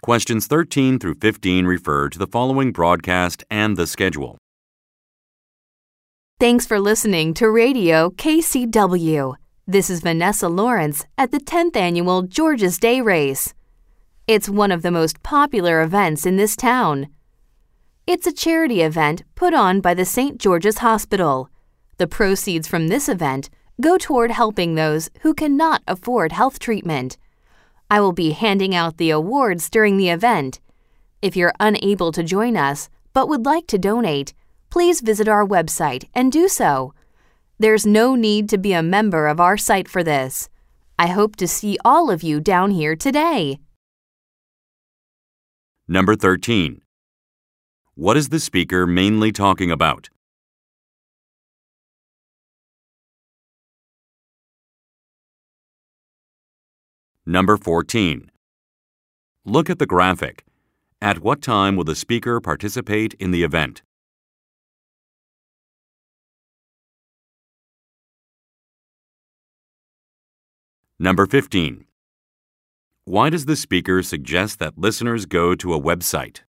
Questions 13 through 15 refer to the following broadcast and the schedule. Thanks for listening to Radio KCW. This is Vanessa Lawrence at the 10th Annual George's Day Race. It's one of the most popular events in this town. It's a charity event put on by the St. George's Hospital. The proceeds from this event go toward helping those who cannot afford health treatment. I will be handing out the awards during the event. If you're unable to join us but would like to donate, please visit our website and do so. There's no need to be a member of our site for this. I hope to see all of you down here today. Number 13. What is the speaker mainly talking about? Number 14. Look at the graphic. At what time will the speaker participate in the event? Number 15. Why does the speaker suggest that listeners go to a website?